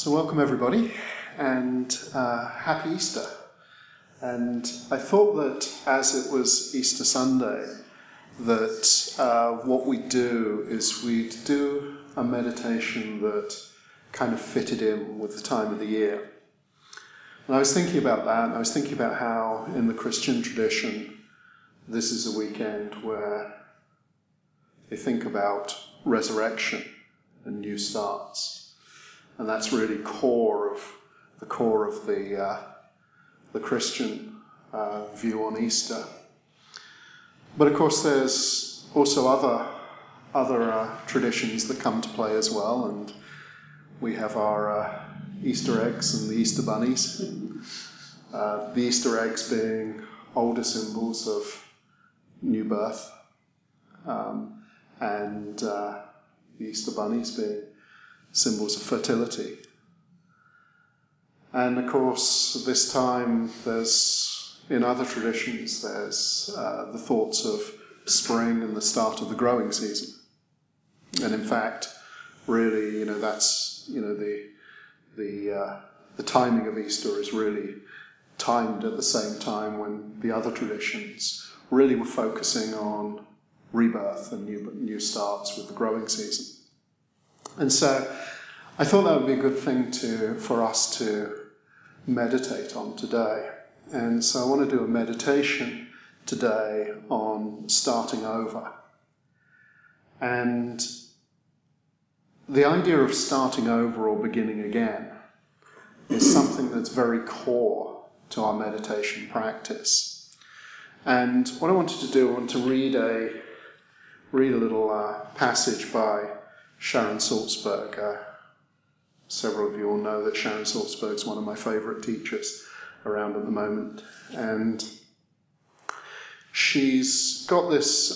So welcome everybody, and happy Easter. And I thought that as it was Easter Sunday, that what we do is we'd do a meditation that kind of fitted in with the time of the year. And I was thinking about that, and I was thinking about how in the Christian tradition, this is a weekend where they think about resurrection and new starts. And that's really the core of the Christian view on Easter. But of course, there's also other traditions that come to play as well, and we have our Easter eggs and the Easter bunnies. The Easter eggs being older symbols of new birth, and the Easter bunnies being symbols of fertility. And of course, this time in other traditions, there's the thoughts of spring and the start of the growing season. And in fact, really, that's, the timing of Easter is really timed at the same time when the other traditions really were focusing on rebirth and new starts with the growing season. And so I thought that would be a good thing for us to meditate on today. And so I want to do a meditation today on starting over. And the idea of starting over or beginning again is something that's very core to our meditation practice. And what I wanted to do, I want to read a little passage by Sharon Salzberg. Several of you will know that Sharon Salzberg is one of my favourite teachers around at the moment, and she's got this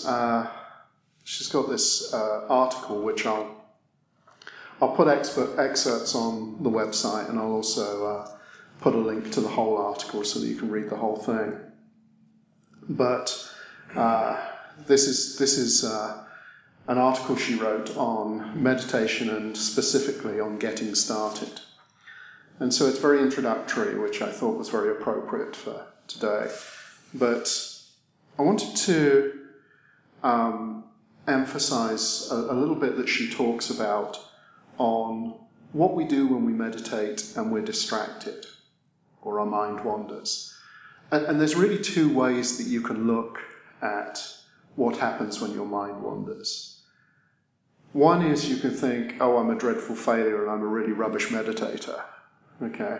article which I'll put excerpts on the website, and I'll also put a link to the whole article so that you can read the whole thing. But this is an article she wrote on meditation and specifically on getting started. And so it's very introductory, which I thought was very appropriate for today. But I wanted to emphasize a little bit that she talks about on what we do when we meditate and we're distracted or our mind wanders. And there's really two ways that you can look at what happens when your mind wanders. One is you can think, oh, I'm a dreadful failure and I'm a really rubbish meditator. Okay?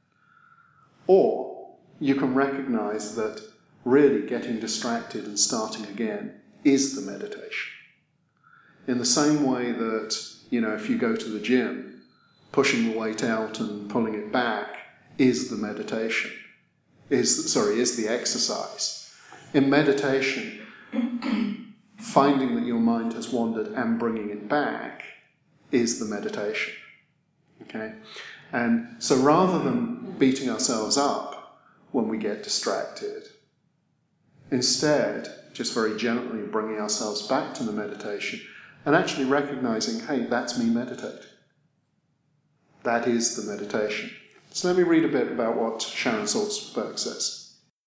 Or you can recognize that really getting distracted and starting again is the meditation. In the same way that, if you go to the gym, pushing the weight out and pulling it back is the meditation, is the exercise. In meditation, finding that your mind has wandered and bringing it back is the meditation. Okay? And so rather than beating ourselves up when we get distracted, instead, just very gently bringing ourselves back to the meditation and actually recognizing, hey, that's me meditating. That is the meditation. So let me read a bit about what Sharon Salzberg says.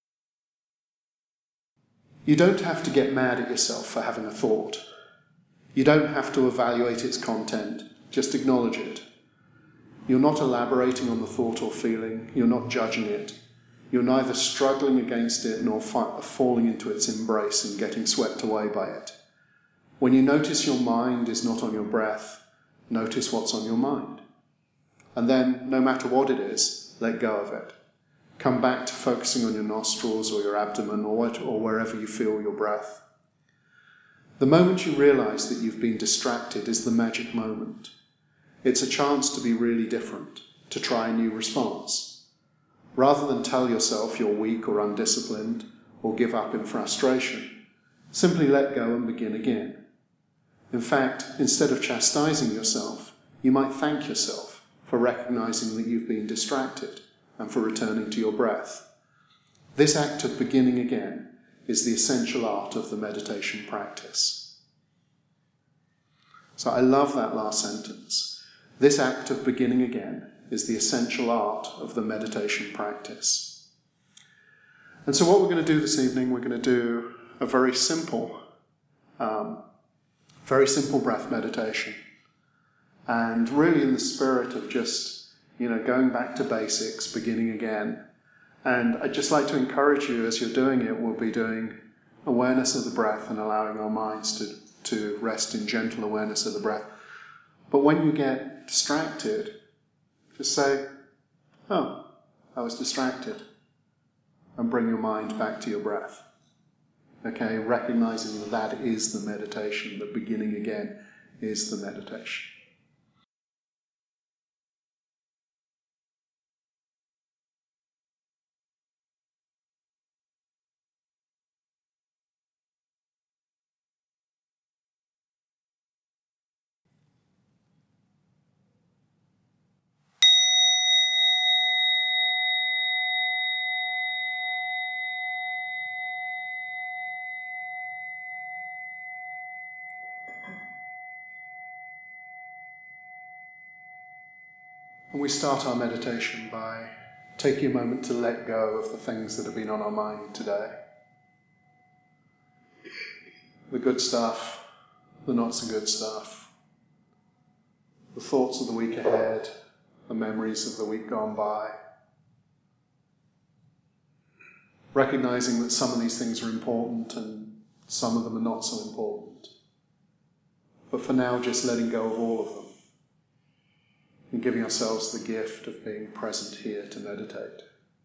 You don't have to get mad at yourself for having a thought. You don't have to evaluate its content. Just acknowledge it. You're not elaborating on the thought or feeling. You're not judging it. You're neither struggling against it nor falling into its embrace and getting swept away by it. When you notice your mind is not on your breath, notice what's on your mind. And then, no matter what it is, let go of it. Come back to focusing on your nostrils or your abdomen or wherever you feel your breath. The moment you realize that you've been distracted is the magic moment. It's a chance to be really different, to try a new response. Rather than tell yourself you're weak or undisciplined or give up in frustration, simply let go and begin again. In fact, instead of chastising yourself, you might thank yourself for recognizing that you've been distracted and for returning to your breath. This act of beginning again is the essential art of the meditation practice. So I love that last sentence. This act of beginning again is the essential art of the meditation practice. And so what we're going to do this evening, we're going to do a very simple breath meditation. And really in the spirit of just, going back to basics, beginning again. And I'd just like to encourage you, as you're doing it, we'll be doing awareness of the breath and allowing our minds to rest in gentle awareness of the breath. But when you get distracted, just say, oh, I was distracted. And bring your mind back to your breath. Okay, recognizing that that is the meditation, that beginning again is the meditation. And we start our meditation by taking a moment to let go of the things that have been on our mind today. The good stuff, the not so good stuff, the thoughts of the week ahead, the memories of the week gone by. Recognizing that some of these things are important and some of them are not so important. But for now, just letting go of all of them. And giving ourselves the gift of being present here to meditate.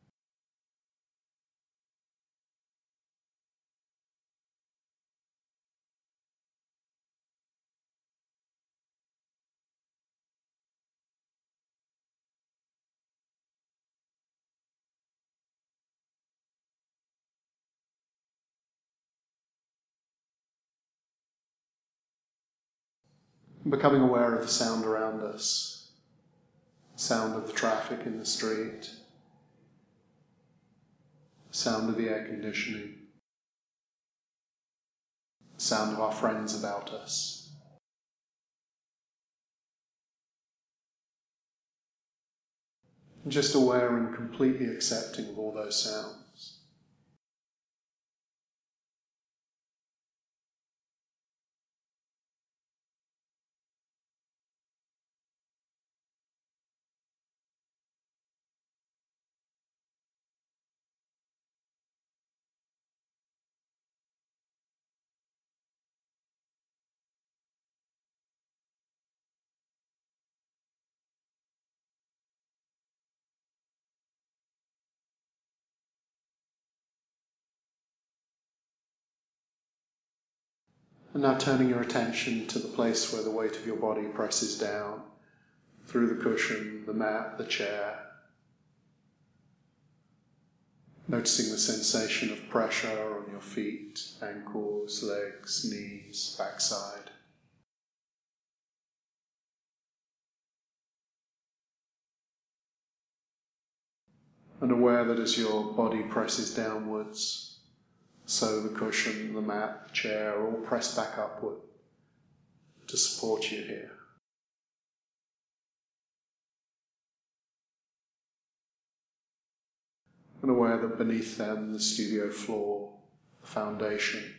And becoming aware of the sound around us. Sound of the traffic in the street, sound of the air conditioning, sound of our friends about us. And just aware and completely accepting of all those sounds. And now turning your attention to the place where the weight of your body presses down through the cushion, the mat, the chair. Noticing the sensation of pressure on your feet, ankles, legs, knees, backside. And aware that as your body presses downwards, so the cushion, the mat, the chair are all pressed back upward to support you here. And aware that beneath them, the studio floor, the foundation,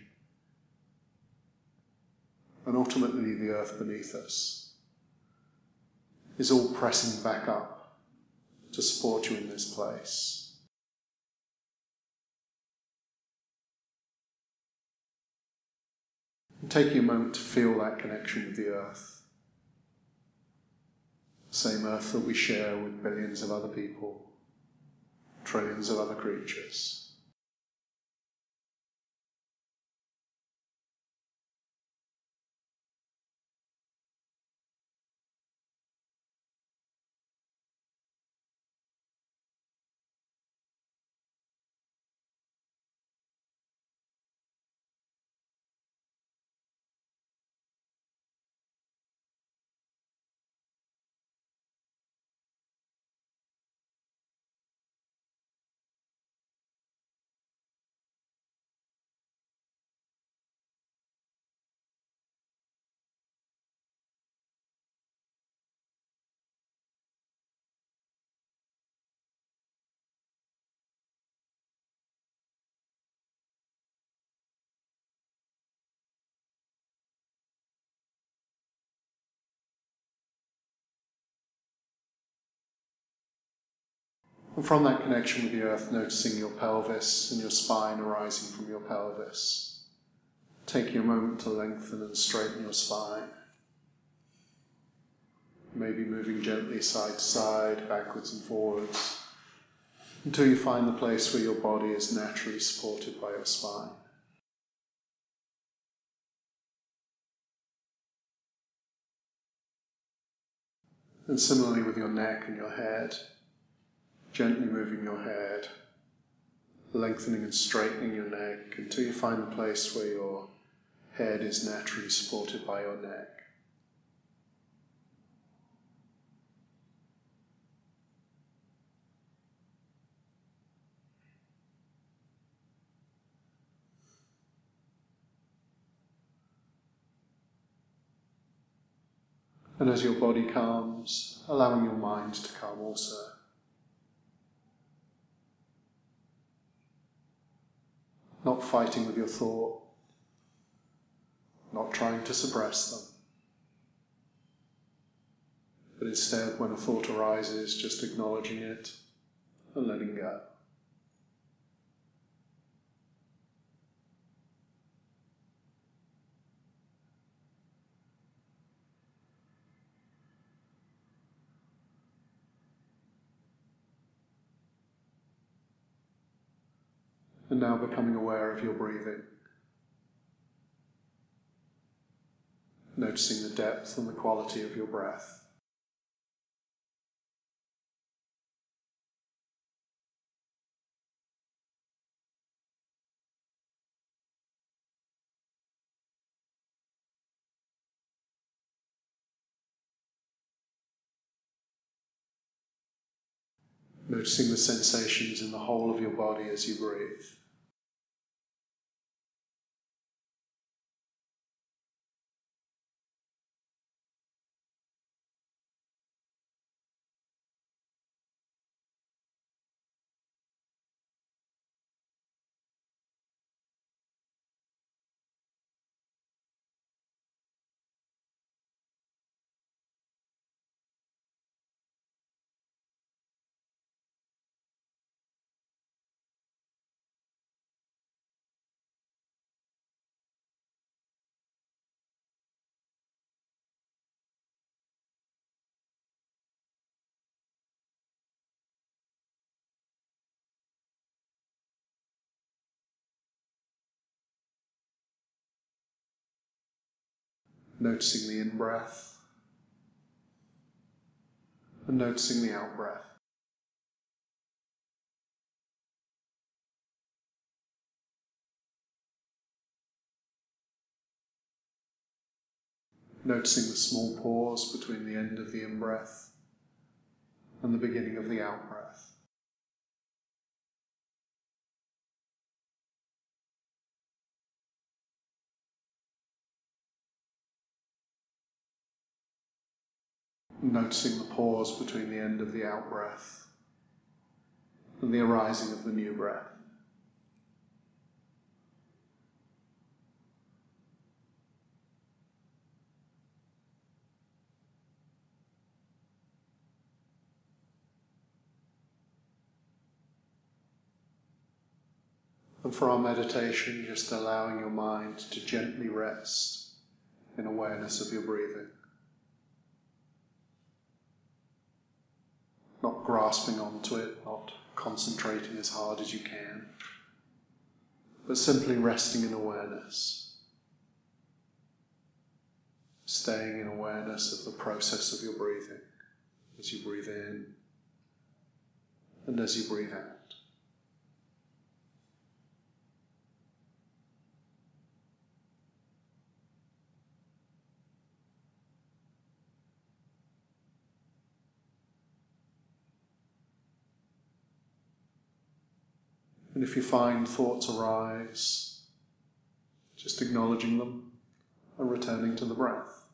and ultimately the earth beneath us, is all pressing back up to support you in this place. And taking a moment to feel that connection with the earth. The same earth that we share with billions of other people, trillions of other creatures. And from that connection with the earth, noticing your pelvis and your spine arising from your pelvis. Taking a moment to lengthen and straighten your spine. Maybe moving gently side to side, backwards and forwards, until you find the place where your body is naturally supported by your spine. And similarly with your neck and your head, gently moving your head, lengthening and straightening your neck until you find the place where your head is naturally supported by your neck. And as your body calms, allowing your mind to calm also. Not fighting with your thought, not trying to suppress them, but instead when a thought arises, just acknowledging it and letting go. And now becoming aware of your breathing, noticing the depth and the quality of your breath. Noticing the sensations in the whole of your body as you breathe. Noticing the in-breath and noticing the out-breath. Noticing the small pause between the end of the in-breath and the beginning of the out-breath. Noticing the pause between the end of the out-breath and the arising of the new breath. And for our meditation, just allowing your mind to gently rest in awareness of your breathing. Not grasping onto it, not concentrating as hard as you can, but simply resting in awareness. Staying in awareness of the process of your breathing as you breathe in and as you breathe out. And if you find thoughts arise, just acknowledging them and returning to the breath.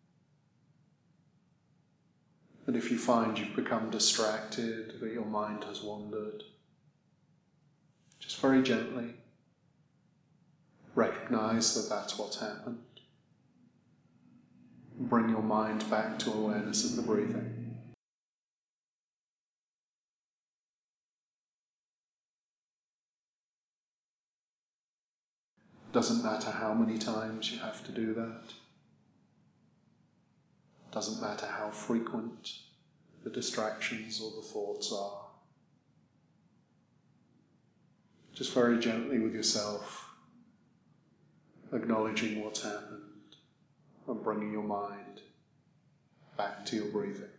And if you find you've become distracted, that your mind has wandered, just very gently recognize that that's what's happened. Bring your mind back to awareness of the breathing. Doesn't matter how many times you have to do that. Doesn't matter how frequent the distractions or the thoughts are. Just very gently with yourself, acknowledging what's happened and bringing your mind back to your breathing.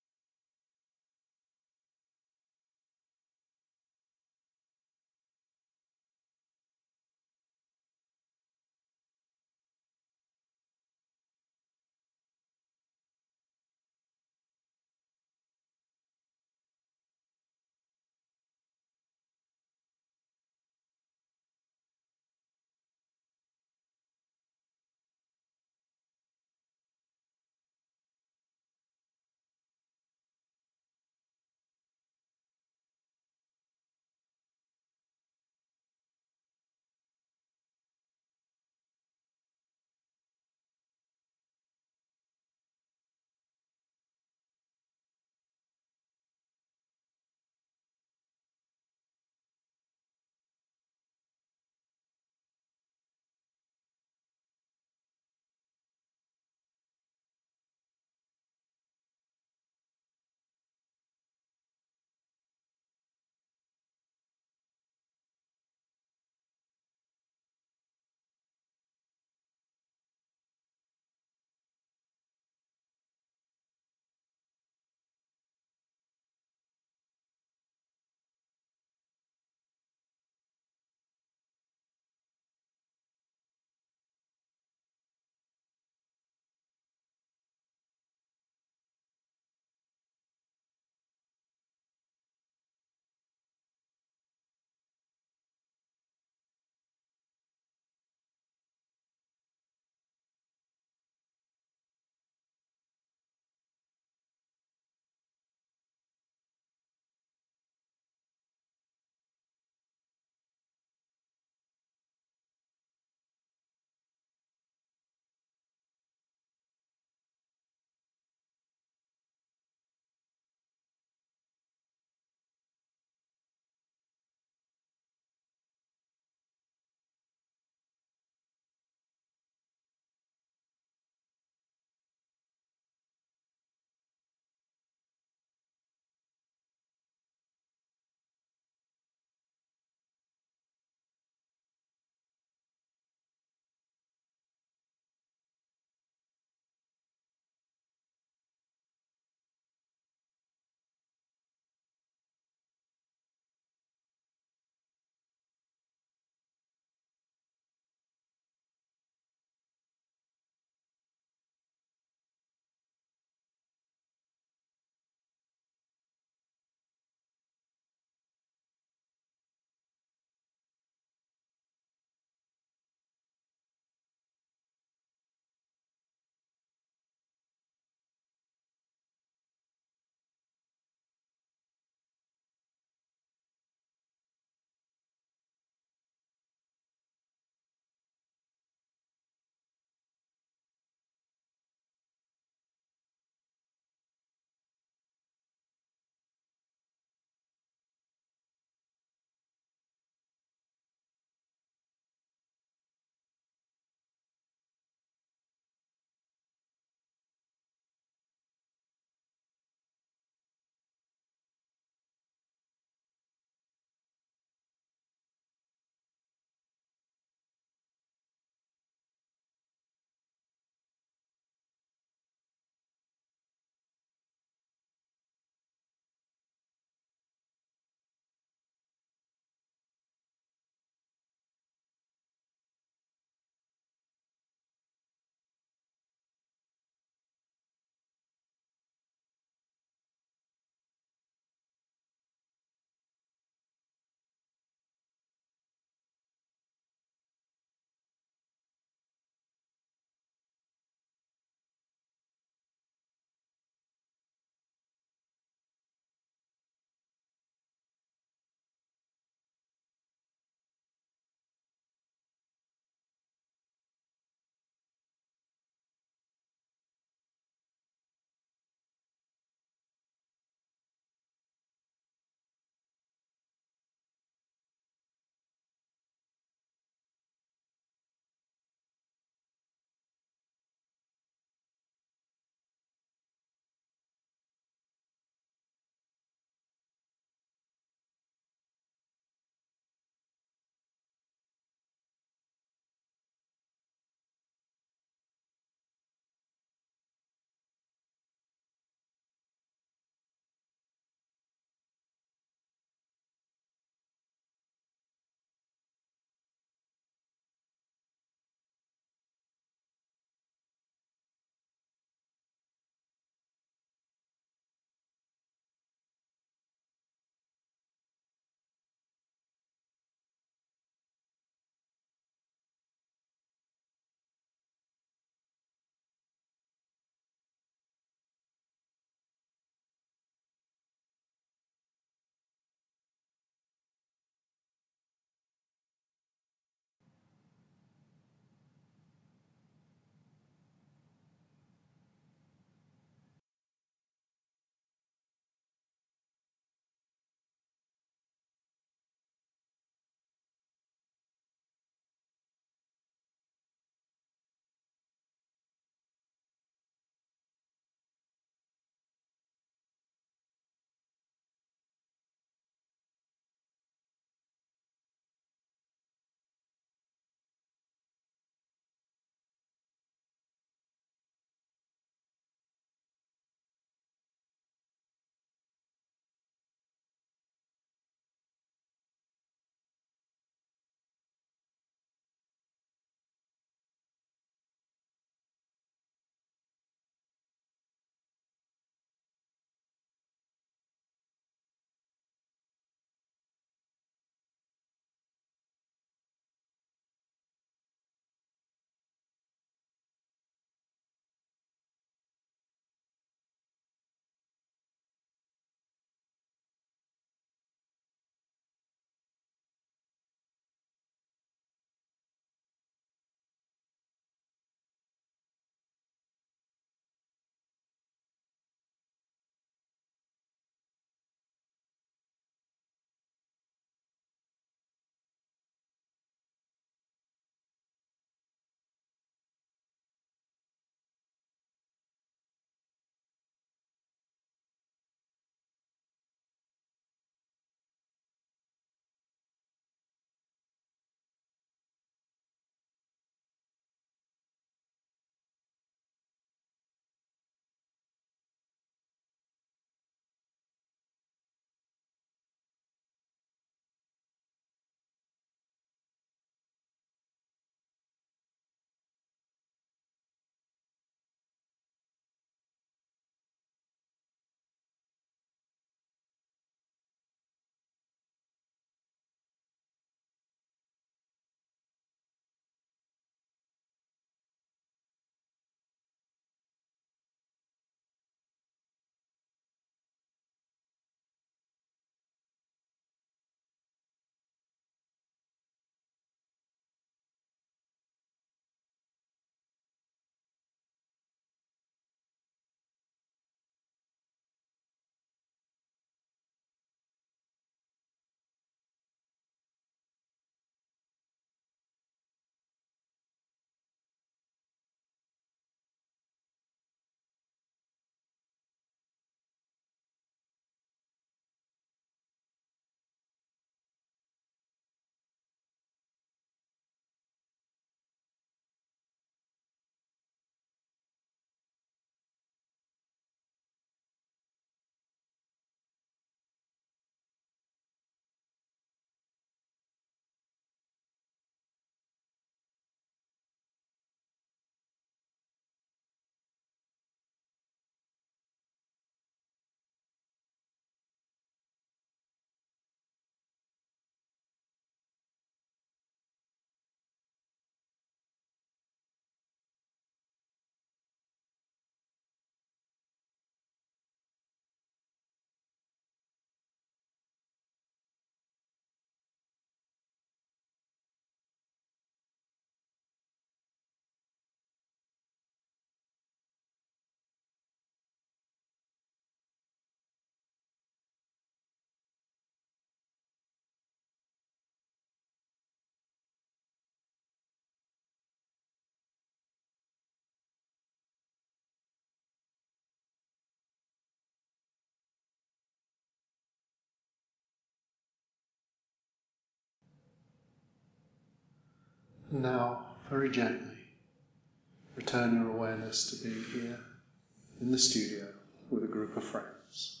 And now, very gently, return your awareness to being here in the studio with a group of friends.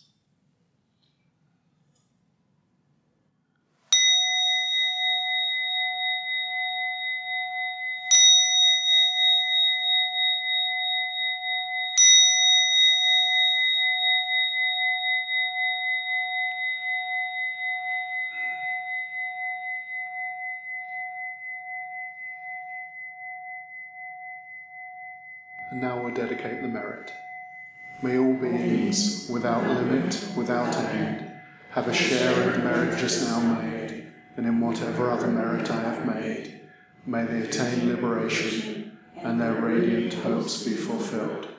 And now we'll dedicate the merit. May all beings, without limit, without end, have a share in the merit just now made, and in whatever other merit I have made, may they attain liberation, and their radiant hopes be fulfilled.